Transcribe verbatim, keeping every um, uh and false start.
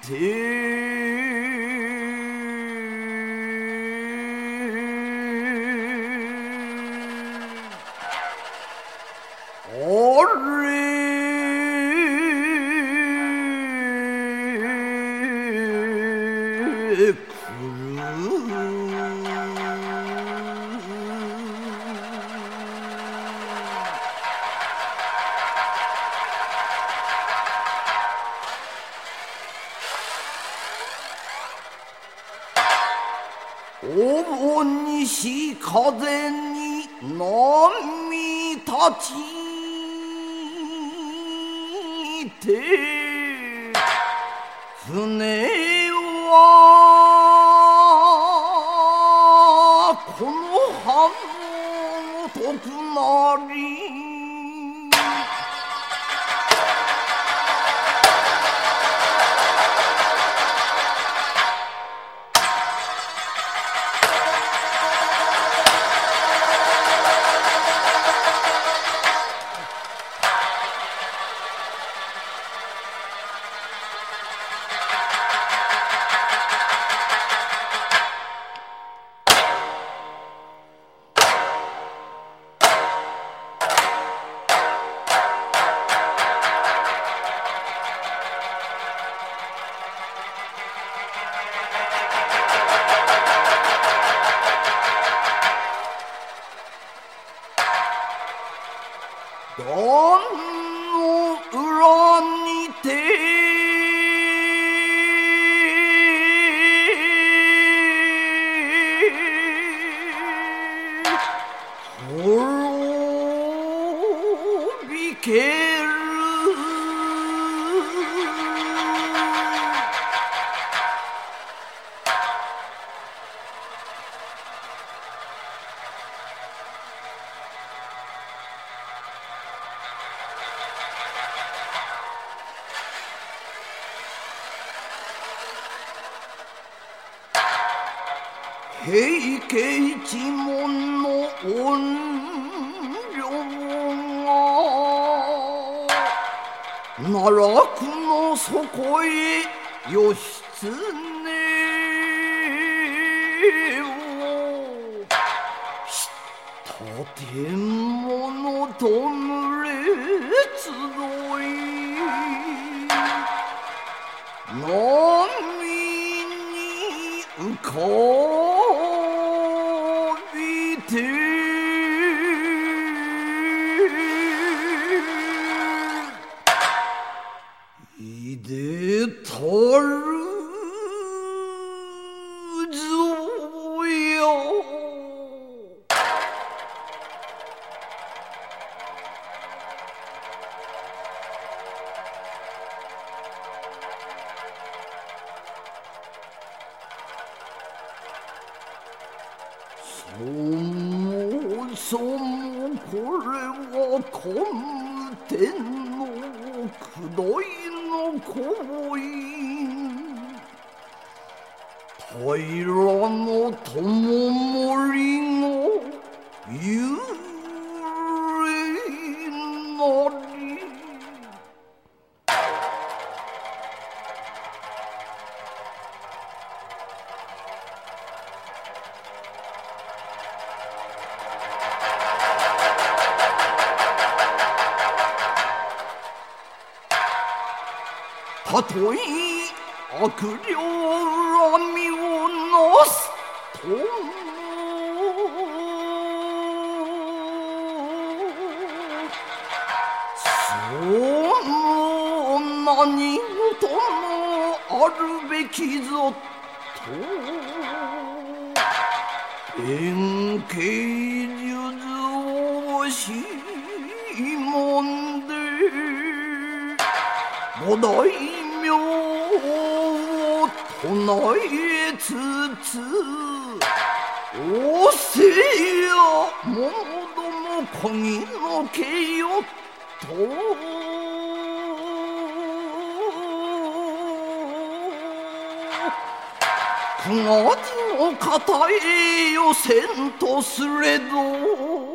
大西風に波立ちて船はこの浜の徳なり壇の裏にて滅びける平家一門の怨霊が奈落の底へ義経を建物と群れ集い波に浮かびていでたるぞよそもそもこれは桓武天皇九代の皇位平の知盛の幽霊なりたとえ悪霊恨みをなすともそう何事もあるべきぞと弁慶術をしもんで五大名を唱えつつおせや者どもこぎのけよと九月の方へ寄せんとすれど